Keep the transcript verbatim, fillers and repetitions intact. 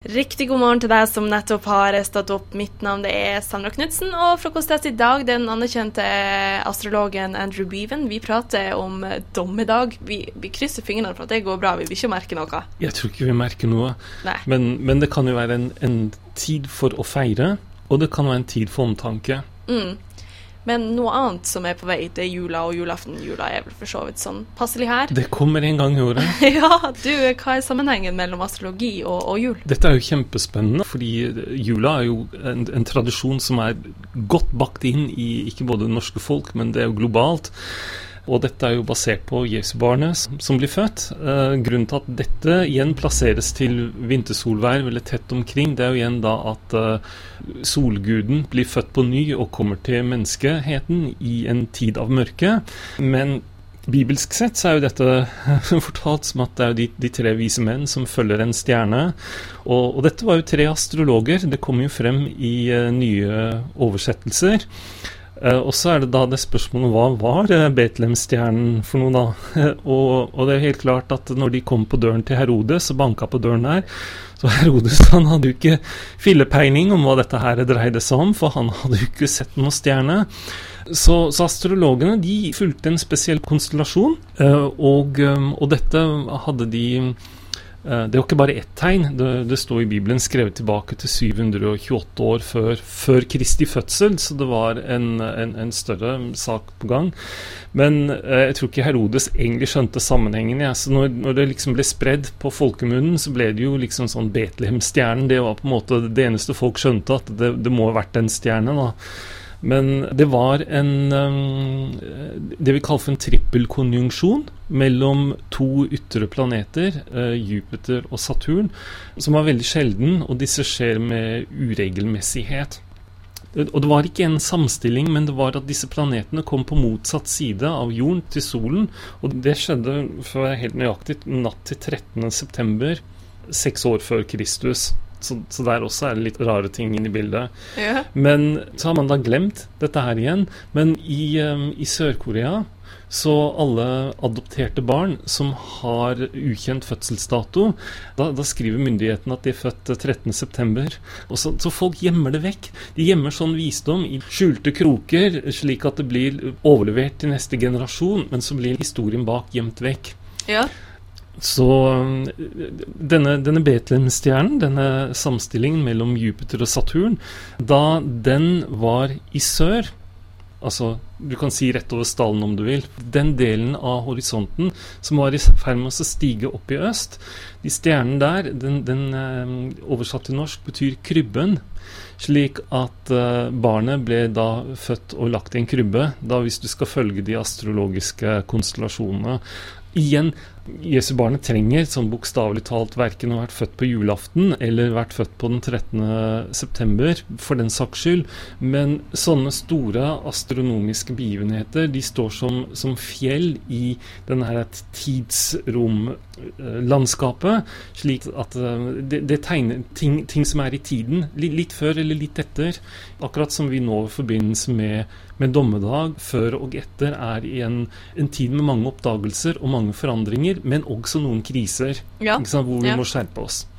Riktig god morgen til deg som nettopp har stått opp. Mitt navn det er Sandra Knudsen, og frokostgjest i dag den anerkjente astrologen Andrew Bevan. Vi prater om dommedag. Vi, vi krysser fingrene for at det går bra. Vi vil ikke merke noe. Jeg tror ikke vi merker noe. Nei. Men, men det kan jo være en, en tid for å feire, og det kan være en tid for omtanke. Mm. Men noe annet som er på vei, det er jula og julaften. Jula er vel for så vidt sånn passelig her. Det kommer en gang i året. Ja, du, hva er sammenhengen mellom astrologi og, og jul? Dette er jo kjempespennende, fordi jula er jo en, en tradisjon som er godt bakt inn i ikke både det norske folk, men det er jo globalt. Og dette er jo basert på Jesu barnet som blir født. Eh, grunnen til at dette igjen plasseres til vintersolvær veldig tett omkring, det er jo igjen da at eh, solguden blir født på ny og kommer til menneskeheten i en tid av mørke. Men bibelsk sett så er jo dette fortalt som at det er jo de, de tre vise menn som følger en stjerne. Og, og dette var jo tre astrologer. Det kommer jo frem i uh, nye oversettelser. Uh, og så er det da det spørsmålet, hva var uh, Betlehem-stjernen for noe da? og, og det er helt klart at når de kom på døren til Herodes og banket på døren der, så Herodes han hadde jo ikke fillepeiling om hva dette her dreide seg om, for han hadde jo ikke sett noen stjerne. Så, så astrologene de fulgte en spesiell konstellasjon, uh, og, um, og dette hadde de... Det var ikke bare ett tegn, det, det står i Bibelen skrevet tilbake til syv hundre tjueåtte år før, før Kristi fødsel, så det var en, en, en større sak på gang. Men eh, jeg tror ikke Herodes egentlig skjønte sammenhengen. Ja. Så når, når det liksom ble spredd på folkemunnen, så ble det jo liksom sånn Betlehem-stjernen. Det var på en måte det eneste folk skjønte, at det, det må ha vært en stjerne da. Men det var en, um, det vi kaller for en trippelkonjunksjon mellom to ytre planeter, uh, Jupiter og Saturn, som var veldig sjelden, og disse skjer med uregelmessighet. Og det var ikke en samstilling, men det var at disse planetene kom på motsatt side av jorden til solen, og det skjedde, for å være helt nøyaktig, natt til trettende september, seks år før Kristus. Så, så der også er det litt rare ting inn i bildet. Ja. Men så har man da glemt dette her igjen. Men i, um, i Sør-Korea, så alle adopterte barn som har ukjent fødselsdato, da, da skriver myndigheten at de er født trettende september. Og så, så folk gjemmer det vekk. De gjemmer sånn visdom i skjulte kroker, slik at det blir overlevert til neste generasjon, men så blir historien bak gjemt vekk. Ja. Så denne, denne Betlehem-stjernen, denne samstillingen mellom Jupiter og Saturn, da den var i sør, altså du kan si rett over stallen om du vil, den delen av horisonten som var i ferd med å stige opp i øst, de stjernene der, den, den oversatt til norsk betyr krybben, slik at uh, barnet ble da født og lagt i en krybbe, da hvis du skal følge de astrologiske konstellasjonene. Igjen, Jesu barnet trenger, sånn bokstavelig talt, hverken å ha vært født på julaften eller vært født på den trettende september, for den saks skyld, men sånne store astronomiske begivenheter, de står som, som fjell i denne her tidsromlandskapet, slik at det, det tegner ting, ting som er i tiden, litt, litt før eller litt etter, akkurat som vi nå i forbindelse med, med dommedag, før og etter, er i en, en tid med mange oppdagelser og mange forandringer, men også noen kriser, ja. ikke sant, hvor vi ja. må skjerpe oss.